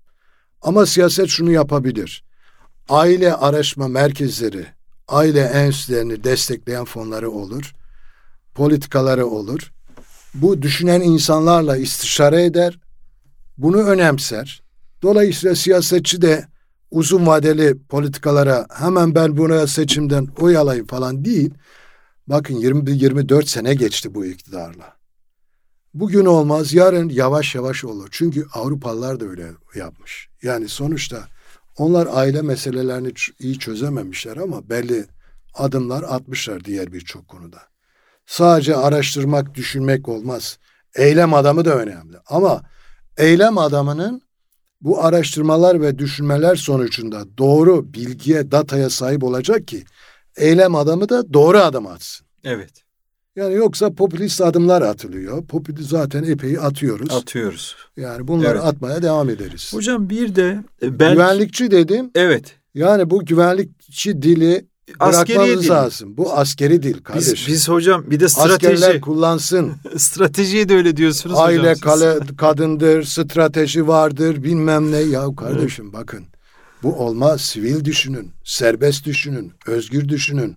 Speaker 2: Ama siyaset şunu yapabilir. Aile araştırma merkezleri, aile enstitülerini destekleyen fonları olur, politikaları olur. Bu düşünen insanlarla istişare eder, bunu önemser. Dolayısıyla siyasetçi de uzun vadeli politikalara hemen ben buna seçimden oy alayım falan değil. Bakın yirmi yirmi dört sene geçti bu iktidarla. Bugün olmaz, yarın yavaş yavaş olur. Çünkü Avrupalılar da öyle yapmış. Yani sonuçta onlar aile meselelerini iyi çözememişler ama belli adımlar atmışlar diğer birçok konuda. Sadece araştırmak, düşünmek olmaz. Eylem adamı da önemli. Ama eylem adamının bu araştırmalar ve düşünmeler sonucunda doğru bilgiye, dataya sahip olacak ki eylem adamı da doğru adım atsın.
Speaker 1: evet.
Speaker 2: Yani yoksa popülist adımlar atılıyor. Popülist zaten epey atıyoruz.
Speaker 1: Atıyoruz.
Speaker 2: Yani bunları
Speaker 1: Evet.
Speaker 2: atmaya devam ederiz.
Speaker 1: Hocam bir de e, belki
Speaker 2: Güvenlikçi dedim.
Speaker 1: evet.
Speaker 2: Yani bu güvenlikçi dili
Speaker 1: Askeri
Speaker 2: bırakmamız
Speaker 1: dil.
Speaker 2: lazım. Bu askeri dil kardeşim.
Speaker 1: Biz, biz hocam bir de
Speaker 2: Askerler
Speaker 1: strateji.
Speaker 2: kullansın.
Speaker 1: Stratejiyi de öyle diyorsunuz hocam.
Speaker 2: Aile
Speaker 1: siz.
Speaker 2: kale, kadındır, strateji vardır, bilmem ne. Ya kardeşim evet. Bakın. Bu olmaz. Sivil düşünün, serbest düşünün, özgür düşünün.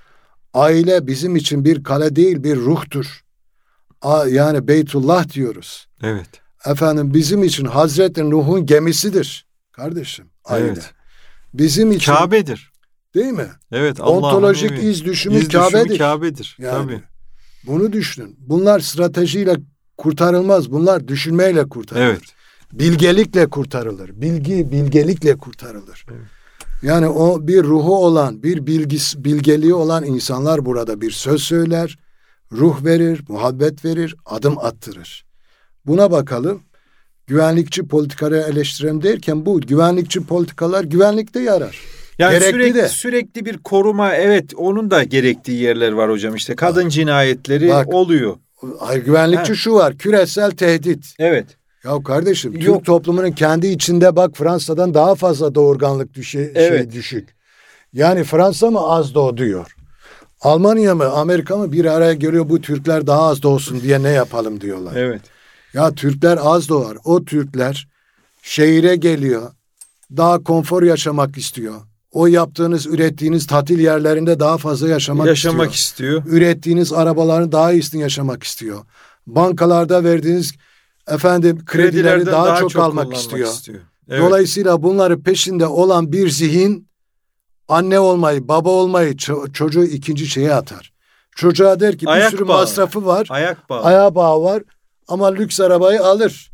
Speaker 2: Aile bizim için bir kale değil, bir ruhtur. A, yani Beytullah diyoruz.
Speaker 1: Evet.
Speaker 2: Efendim bizim için Hazreti Nuh'un gemisidir. Kardeşim, aile.
Speaker 1: Evet.
Speaker 2: Bizim için
Speaker 1: Kabe'dir.
Speaker 2: değil mi?
Speaker 1: Evet. Allah'ın
Speaker 2: Ontolojik
Speaker 1: evi.
Speaker 2: iz düşümü
Speaker 1: İz düşümü
Speaker 2: Kabe'dir.
Speaker 1: Kabe'dir.
Speaker 2: Yani
Speaker 1: Tabii.
Speaker 2: bunu düşünün. Bunlar stratejiyle kurtarılmaz. Bunlar düşünmeyle kurtarılır.
Speaker 1: Evet.
Speaker 2: Bilgelikle kurtarılır. Bilgi bilgelikle kurtarılır.
Speaker 1: Evet.
Speaker 2: Yani o bir ruhu olan, bir bilgis, bilgeliği olan insanlar burada bir söz söyler, ruh verir, muhabbet verir, adım attırır. Buna bakalım. Güvenlikçi politikaları eleştirelim derken bu güvenlikçi politikalar güvenlikte yarar.
Speaker 1: Yani
Speaker 2: Gerekli
Speaker 1: sürekli
Speaker 2: de.
Speaker 1: sürekli bir koruma, evet, onun da gerektiği yerler var hocam. İşte kadın
Speaker 2: Bak,
Speaker 1: cinayetleri
Speaker 2: bak,
Speaker 1: oluyor.
Speaker 2: Hayır, güvenlikçi
Speaker 1: Ha.
Speaker 2: şu var, küresel tehdit.
Speaker 1: Evet.
Speaker 2: Ya kardeşim,
Speaker 1: Yok.
Speaker 2: Türk toplumunun kendi içinde bak Fransa'dan daha fazla doğurganlık düşü,
Speaker 1: Evet.
Speaker 2: şey düşük. Yani Fransa mı az doğuyor? Almanya mı, Amerika mı bir araya geliyor, bu Türkler daha az doğsun diye ne yapalım diyorlar.
Speaker 1: Evet.
Speaker 2: Ya Türkler az doğar. O Türkler şehire geliyor. Daha konfor yaşamak istiyor. O yaptığınız, ürettiğiniz tatil yerlerinde daha fazla yaşamak,
Speaker 1: Yaşamak
Speaker 2: istiyor.
Speaker 1: istiyor.
Speaker 2: Ürettiğiniz arabaların daha iyisini yaşamak istiyor. Bankalarda verdiğiniz efendim kredileri
Speaker 1: Kredilerden
Speaker 2: daha, çok, almak
Speaker 1: kullanmak
Speaker 2: istiyor.
Speaker 1: Evet.
Speaker 2: Dolayısıyla bunları peşinde olan bir zihin anne olmayı, baba olmayı, ço- çocuğu ikinci şeye atar. Çocuğa der ki
Speaker 1: Ayak
Speaker 2: bir sürü
Speaker 1: bağı.
Speaker 2: masrafı var.
Speaker 1: Ayak bağı.
Speaker 2: Ayağı bağı var ama lüks arabayı alır.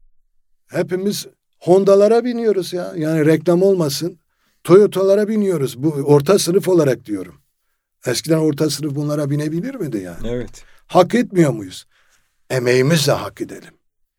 Speaker 2: Hepimiz Honda'lara biniyoruz ya. Yani reklam olmasın. Toyota'lara biniyoruz. Bu orta sınıf olarak diyorum. Eskiden orta sınıf bunlara binebilir miydi yani?
Speaker 1: Evet.
Speaker 2: Hak etmiyor muyuz? Emeğimizle hak edelim.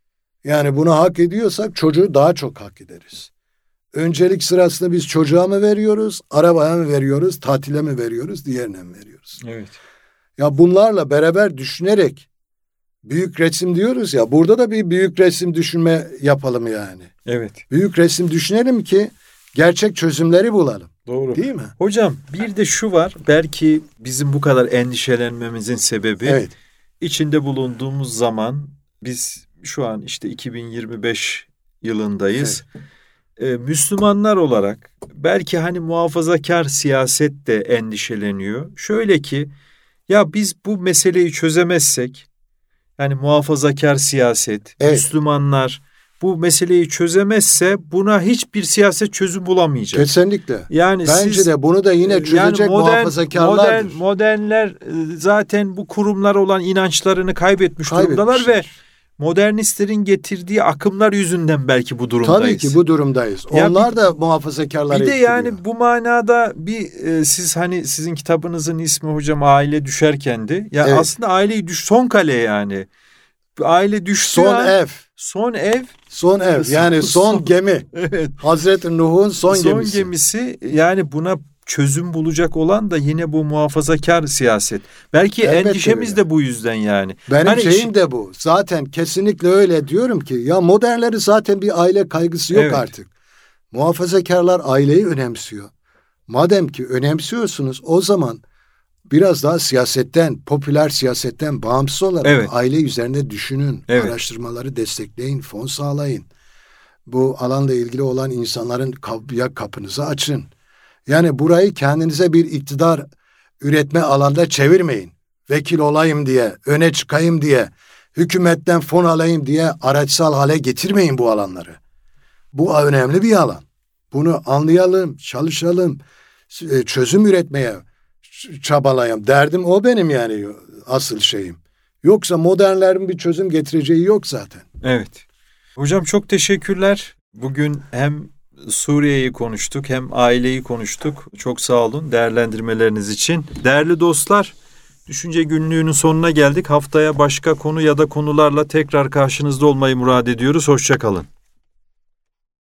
Speaker 2: Yani bunu hak ediyorsak çocuğu daha çok hak ederiz. Öncelik sırasında biz çocuğa mı veriyoruz, arabaya mı veriyoruz, tatile mi veriyoruz, diğerine mi veriyoruz?
Speaker 1: Evet.
Speaker 2: Ya bunlarla beraber düşünerek büyük resim diyoruz ya, burada da bir büyük resim düşünme yapalım yani.
Speaker 1: Evet.
Speaker 2: Büyük resim düşünelim ki gerçek çözümleri bulalım.
Speaker 1: Doğru.
Speaker 2: Değil mi?
Speaker 1: Hocam bir de şu var. Belki bizim bu kadar endişelenmemizin sebebi
Speaker 2: Evet.
Speaker 1: içinde bulunduğumuz zaman, biz şu an işte iki bin yirmi beş yılındayız. Ee, Müslümanlar olarak belki hani muhafazakar siyaset de endişeleniyor. Şöyle ki, ya biz bu meseleyi çözemezsek, yani muhafazakar siyaset,
Speaker 2: Evet.
Speaker 1: Müslümanlar bu meseleyi çözemezse buna hiçbir siyaset çözüm bulamayacak.
Speaker 2: Kesinlikle.
Speaker 1: Yani
Speaker 2: Bence
Speaker 1: siz,
Speaker 2: de bunu da yine çözecek
Speaker 1: yani modern,
Speaker 2: muhafazakarlardır.
Speaker 1: modern, modernler e, zaten bu kurumlara olan inançlarını kaybetmiş,
Speaker 2: Kaybetmişler.
Speaker 1: durumdalar ve modernistlerin getirdiği akımlar yüzünden belki bu durumdayız.
Speaker 2: Tabii ki bu durumdayız.
Speaker 1: Ya
Speaker 2: Onlar
Speaker 1: bir-
Speaker 2: da muhafazakarları
Speaker 1: Bir de
Speaker 2: etkiliyor.
Speaker 1: yani bu manada bir e, siz hani sizin kitabınızın ismi hocam Aile Düşerkendi. Ya
Speaker 2: Evet.
Speaker 1: aslında aileyi düş son kale yani. Aile düştüğü
Speaker 2: son
Speaker 1: an,
Speaker 2: ev,
Speaker 1: son ev.
Speaker 2: son ev yani
Speaker 1: Son-
Speaker 2: son,
Speaker 1: son-
Speaker 2: gemi.
Speaker 1: Evet.
Speaker 2: Hazreti Nuh'un son,
Speaker 1: Son
Speaker 2: gemisi.
Speaker 1: gemisi. Yani buna çözüm bulacak olan da yine bu muhafazakar siyaset. Belki
Speaker 2: Elbette
Speaker 1: endişemiz
Speaker 2: öyle.
Speaker 1: de bu yüzden yani.
Speaker 2: Benim
Speaker 1: Hani
Speaker 2: şeyim
Speaker 1: iş-
Speaker 2: de bu. Zaten kesinlikle öyle diyorum ki ya modernleri zaten bir aile kaygısı yok
Speaker 1: Evet.
Speaker 2: artık. Muhafazakarlar aileyi önemsiyor. Madem ki önemsiyorsunuz o zaman biraz daha siyasetten, popüler siyasetten bağımsız olarak
Speaker 1: Evet.
Speaker 2: aile üzerinde düşünün.
Speaker 1: Evet.
Speaker 2: Araştırmaları destekleyin, fon sağlayın. Bu alanla ilgili olan insanların kapıya kapınızı açın. Yani burayı kendinize bir iktidar üretme alanda çevirmeyin. Vekil olayım diye, öne çıkayım diye, hükümetten fon alayım diye araçsal hale getirmeyin bu alanları. Bu önemli bir alan. Bunu anlayalım, çalışalım, çözüm üretmeye çabalayalım. Derdim o benim yani asıl şeyim. Yoksa modernlerin bir çözüm getireceği yok zaten.
Speaker 1: Evet. Hocam çok teşekkürler. Bugün hem Suriye'yi konuştuk hem aileyi konuştuk. Çok sağ olun değerlendirmeleriniz için. Değerli dostlar, Düşünce Günlüğü'nün sonuna geldik. Haftaya başka konu ya da konularla tekrar karşınızda olmayı murad ediyoruz. Hoşça kalın.